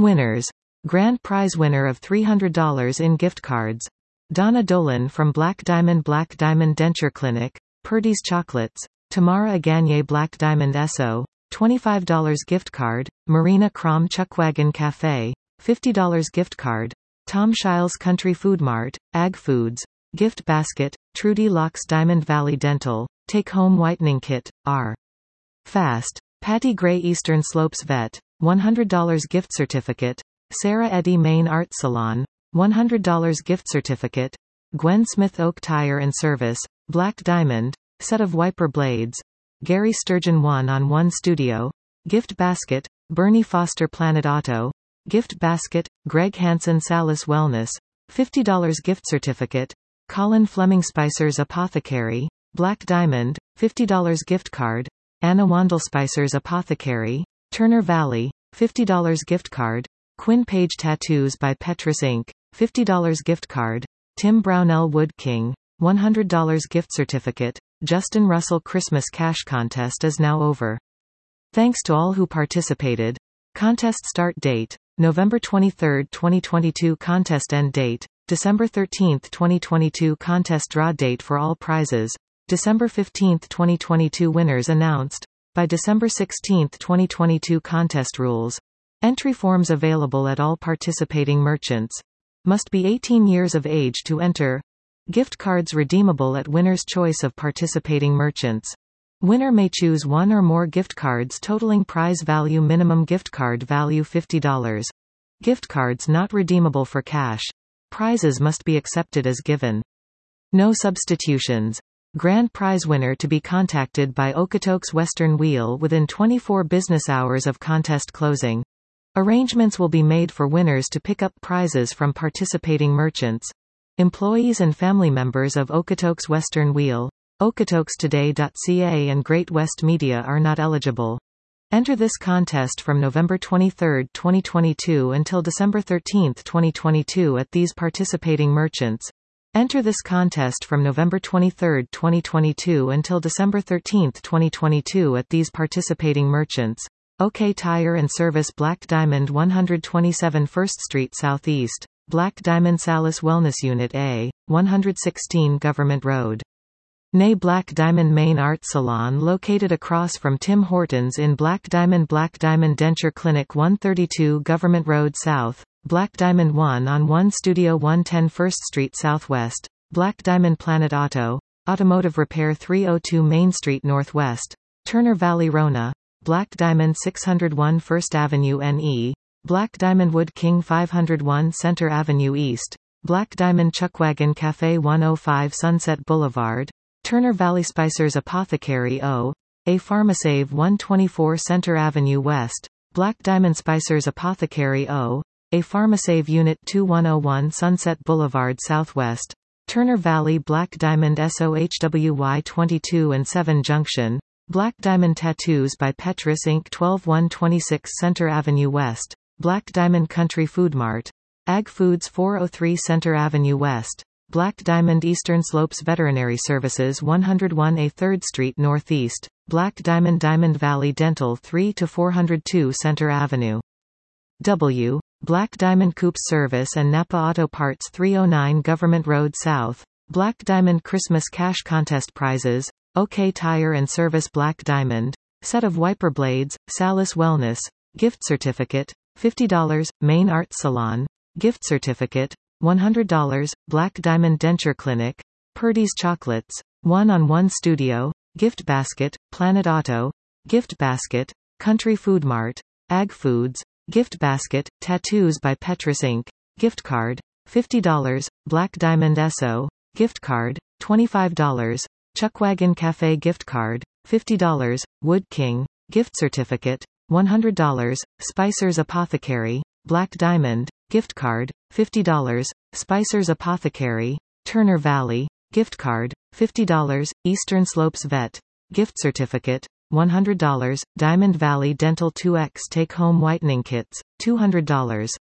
Winners. Grand prize winner of $300 in gift cards. Donna Dolan from Black Diamond Denture Clinic, Purdy's Chocolates. Tamara Aganye Black Diamond Esso, $25 gift card. Marina Crom Chuckwagon Cafe, $50 gift card. Tom Shiles Country Food Mart, Ag Foods. Gift basket. Trudy Locks Diamond Valley Dental, Take Home Whitening Kit, R. Fast. Patty Gray Eastern Slopes Vet, $100 gift certificate. Sarah Eddy Main Art Salon, $100 gift certificate. Gwen Smith Oak Tire and Service, Black Diamond, set of wiper blades. Gary Sturgeon 1-on-1 Studio, gift basket. Bernie Foster Planet Auto, gift basket. Greg Hansen Salis Wellness, $50 gift certificate. Colin Fleming Spicer's Apothecary, Black Diamond, $50 gift card. Anna Wandel Spicer's Apothecary, Turner Valley, $50 gift card. Quinn Page Tattoos by Petrus Inc., $50 gift card. Tim Brownell Wood King, $100 gift certificate. Justin Russell Christmas Cash Contest is now over. Thanks to all who participated. Contest start date, November 23, 2022. Contest end date, December 13, 2022. Contest draw date for all prizes, December 15, 2022. Winners announced by December 16, 2022. Contest rules. Entry forms available at all participating merchants. Must be 18 years of age to enter. Gift cards redeemable at winner's choice of participating merchants. Winner may choose one or more gift cards totaling prize value. Minimum gift card value $50. Gift cards not redeemable for cash. Prizes must be accepted as given. No substitutions. Grand prize winner to be contacted by Okotoks Western Wheel within 24 business hours of contest closing. Arrangements will be made for winners to pick up prizes from participating merchants. Employees and family members of Okotoks Western Wheel, OkotoksToday.ca and Great West Media are not eligible. Enter this contest from November 23, 2022 until December 13, 2022 at these participating merchants. Enter this contest from November 23, 2022 until December 13, 2022 at these participating merchants. OK Tire and Service Black Diamond 127 1st Street Southeast, Black Diamond Salis Wellness Unit A, 116 Government Road. Nay Black Diamond Main Art Salon located across from Tim Hortons in Black Diamond Denture Clinic 132 Government Road South, Black Diamond 1-on-1 Studio 110 1st Street Southwest, Black Diamond Planet Auto, Automotive Repair 302 Main Street Northwest, Turner Valley Rona, Black Diamond 601 1st Avenue NE, Black Diamond Wood King 501 Center Avenue East, Black Diamond Chuckwagon Cafe 105 Sunset Boulevard, Turner Valley Spicer's Apothecary O. A Pharmasave 124 Center Avenue West, Black Diamond Spicer's Apothecary O. A Pharmasave Unit 2101 Sunset Boulevard Southwest, Turner Valley Black Diamond SOHWY 22 and 7 Junction, Black Diamond Tattoos by Petrus Inc. 12126 Center Avenue West, Black Diamond Country Food Mart, Ag Foods 403 Center Avenue West, Black Diamond Eastern Slopes Veterinary Services 101A 3rd Street Northeast, Black Diamond Valley Dental 3 to 402 Center Avenue. W. Black Diamond Coops Service and Napa Auto Parts 309 Government Road South, Black Diamond Christmas Cash Contest Prizes, OK Tire and Service Black Diamond, set of wiper blades, Salis Wellness, gift certificate, $50, Main Art Salon, gift certificate, $100, Black Diamond Denture Clinic, Purdy's Chocolates, 1-on-1 Studio, gift basket, Planet Auto, gift basket, Country Food Mart, Ag Foods, gift basket, Tattoos by Petrus Inc., gift card, $50, Black Diamond Esso, gift card, $25, Chuckwagon Cafe gift card, $50, Wood King, gift certificate, $100, Spicer's Apothecary, Black Diamond, gift card, $50, Spicer's Apothecary, Turner Valley, gift card, $50, Eastern Slopes Vet, gift certificate, $100, Diamond Valley Dental 2X Take Home Whitening Kits, $200.